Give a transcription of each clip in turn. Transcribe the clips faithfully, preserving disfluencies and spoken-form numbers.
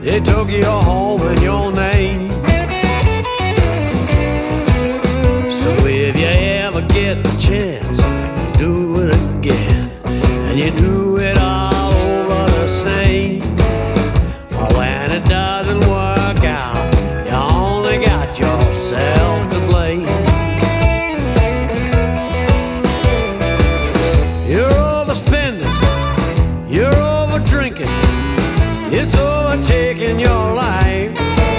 They took your home and your name. So if you ever get the chance, do it again, and you do it all over the same. But when it doesn't work out, you only got yourself to blame. You're overspending, you're over drinking, it's overtaking your life.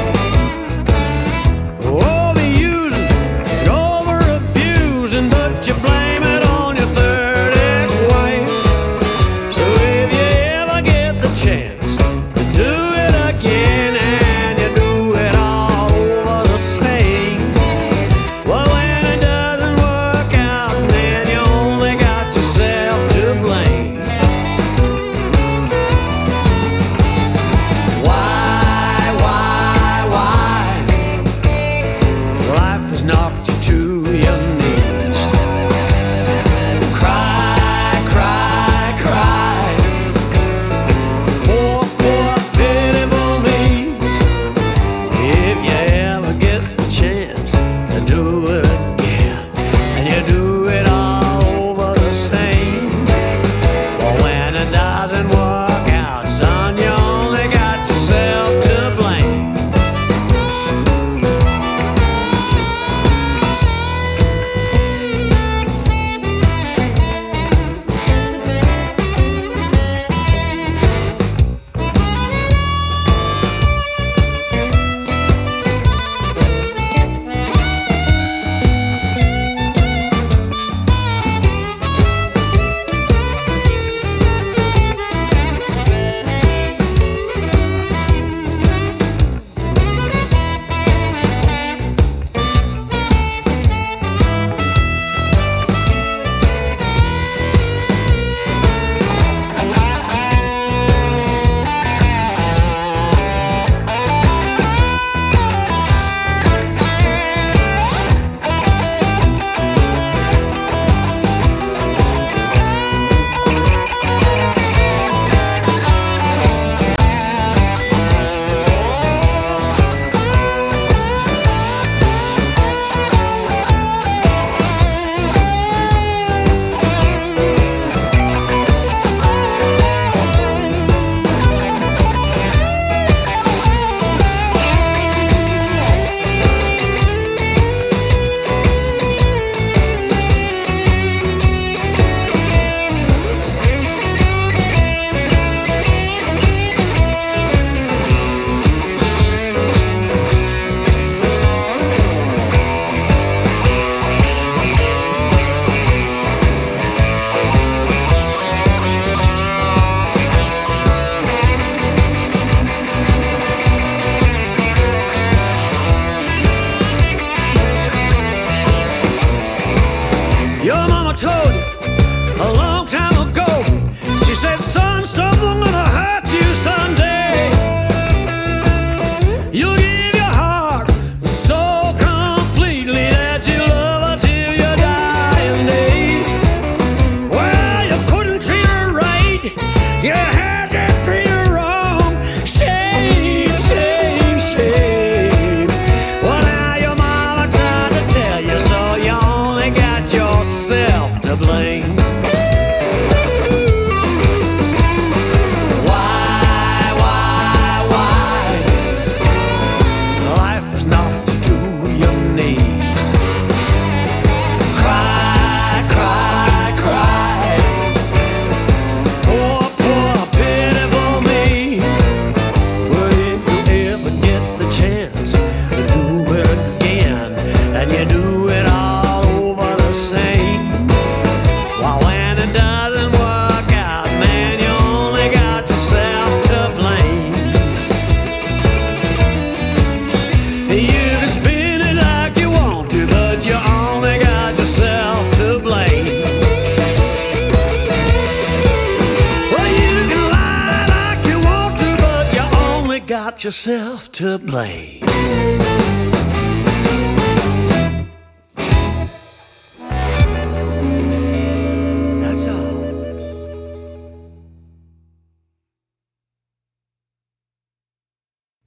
Overusing and over abusing, but you blame it on your third ex-wife. So if you ever get the chance to do it again, and you do it all over the same, well, when it doesn't work out, then you only got yourself to blame. Why, why, why? Life has knocked you to your knees. Cry, cry, cry. Poor, poor, pitiful me. If you ever get the chance to do it again, and you do it all over the same, well, when it doesn't work out, son, you only got yourself to blame. Your mama told you a long time ago. She said, son, someone gonna hurt you someday. You'll give your heart so completely that you love her till your dying day. Well, you couldn't treat her right, you had to treat her wrong. Shame, shame, shame. Well, now your mama tried to tell you, so you only got yourself to blame. Why, why, why? Life has knocked you to your knees. Cry, cry, cry. Poor, poor, pitiful me. Well, if you ever get the chance to do it again, and you do it all over the same, well, when it doesn't work out, man, you only got yourself to blame. You can spin it like you want to, but you only got yourself to blame. Well, you can lie like you want to, but you only got yourself to blame.